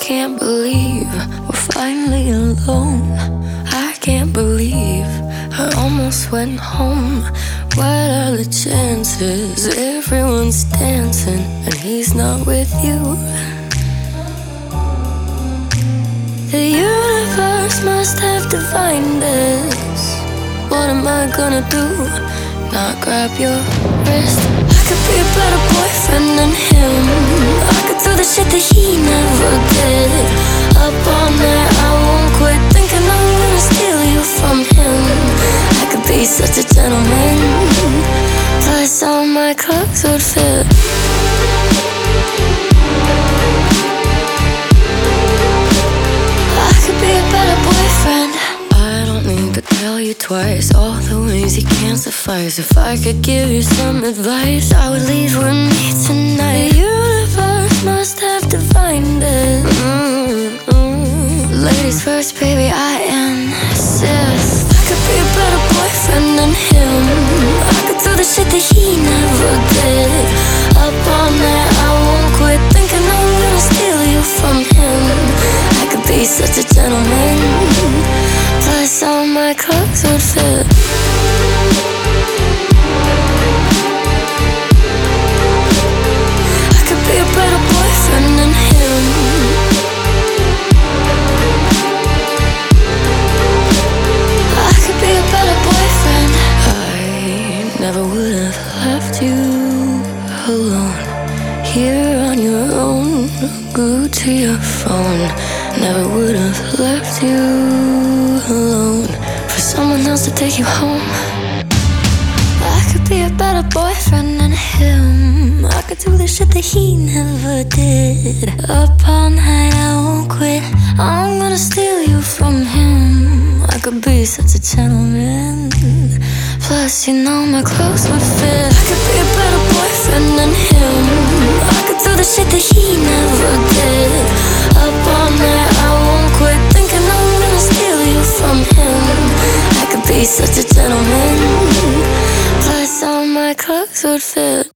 can't believe we're finally alone. I can't believe I almost went home. What are the chances? Everyone's dancing and he's not with you. The universe must have divined this. What am I gonna do? Not grab your wrist. I could be a better boyfriend than him. I could do the shit that he never did. Up all night, I won't quit thinking I'm gonna steal you from him. I could be such a gentleman, plus all my clothes would fit. I could be a better boyfriend. I don't need to tell you twice all the ways you can't suffice. If I could give you some advice, I would leave with me tonight. The universe must have divined it. Ladies first, baby, I insist. I could be a better boyfriend than him. I could do the shit that he never did. Up all night, I won't quit thinking I'm gonna steal you from him. I could be such a gentleman, plus all my clothes would fit. I could be a better boyfriend than him. I could be a better boyfriend. I never would have left you alone, here on your own. Glued to your phone. Never would have left you alone for someone else to take you home. I could be a better boyfriend than him. I could do the shit that he never did. Up all night, I won't quit. I'm gonna steal you from him. I could be such a gentleman, plus you know my clothes would fit. I could be a better boyfriend than him. I could do the shit that he never did. Up all night, I won't quit thinking I'm gonna steal you from him. I could be such a gentleman, plus all my clothes would fit.